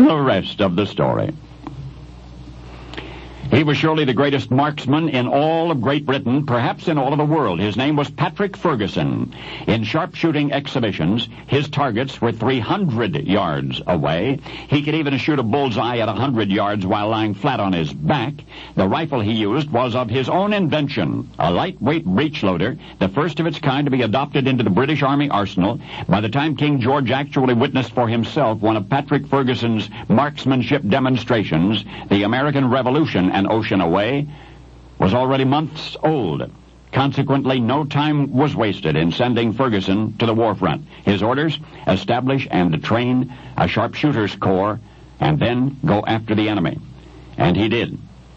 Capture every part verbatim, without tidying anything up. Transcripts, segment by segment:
The rest of the story. He was surely the greatest marksman in all of Great Britain, perhaps in all of the world. His name was Patrick Ferguson. In sharpshooting exhibitions, his targets were three hundred yards away. He could even shoot a bullseye at one hundred yards while lying flat on his back. The rifle he used was of his own invention, a lightweight breech loader, the first of its kind to be adopted into the British Army arsenal. By the time King George actually witnessed for himself one of Patrick Ferguson's marksmanship demonstrations, the American Revolution, an ocean away, was already months old. Consequently, no time was wasted in sending Ferguson to the war front. His orders, establish and train a sharpshooters corps, and then go after the enemy. And he did.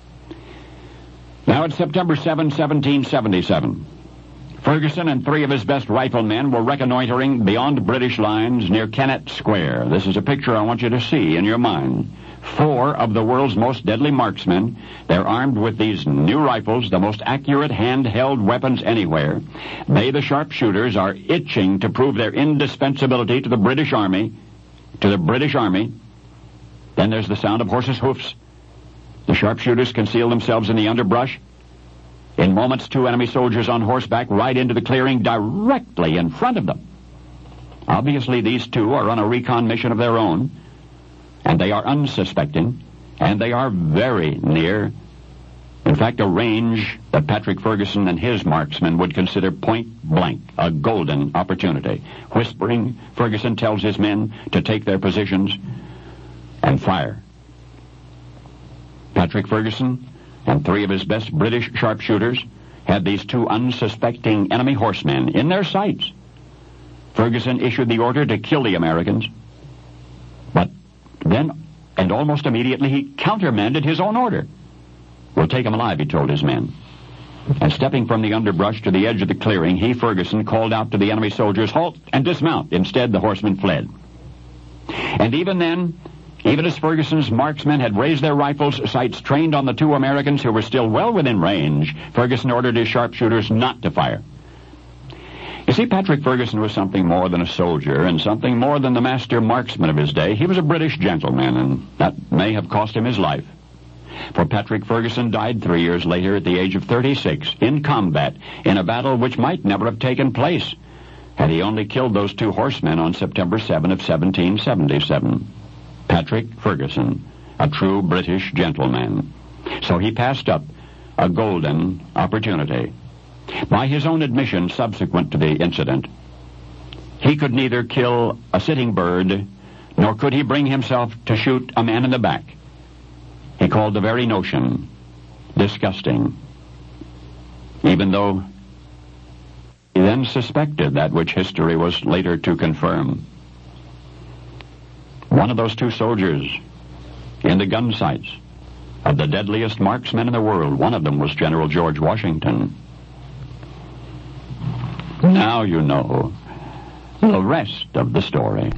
Now it's September seventh, seventeen seventy-seven. Ferguson and three of his best riflemen were reconnoitering beyond British lines near Kennett Square. This is a picture I want you to see in your mind. Four of the world's most deadly marksmen. They're armed with these new rifles, the most accurate handheld weapons anywhere. They, the sharpshooters, are itching to prove their indispensability to the British Army. To the British Army. Then there's the sound of horses' hoofs. The sharpshooters conceal themselves in the underbrush. In moments, two enemy soldiers on horseback ride into the clearing directly in front of them. Obviously, these two are on a recon mission of their own. And they are unsuspecting, and they are very near, in fact, a range that Patrick Ferguson and his marksmen would consider point blank, a golden opportunity. Whispering, Ferguson tells his men to take their positions and fire. Patrick Ferguson and three of his best British sharpshooters had these two unsuspecting enemy horsemen in their sights. Ferguson issued the order to kill the Americans, but then, and almost immediately, he countermanded his own order. We'll take him alive, he told his men. And stepping from the underbrush to the edge of the clearing, he, Ferguson, called out to the enemy soldiers, halt and dismount. Instead, the horsemen fled. And even then, even as Ferguson's marksmen had raised their rifles, sights trained on the two Americans who were still well within range, Ferguson ordered his sharpshooters not to fire. You see, Patrick Ferguson was something more than a soldier and something more than the master marksman of his day. He was a British gentleman, and that may have cost him his life. For Patrick Ferguson died three years later at the age of thirty-six in combat in a battle which might never have taken place had he only killed those two horsemen on September seventh of seventeen seventy-seven. Patrick Ferguson, a true British gentleman. So he passed up a golden opportunity. By his own admission subsequent to the incident, he could neither kill a sitting bird, nor could he bring himself to shoot a man in the back. He called the very notion disgusting, even though he then suspected that which history was later to confirm. One of those two soldiers in the gun sights of the deadliest marksmen in the world, one of them was General George Washington. Now you know the rest of the story.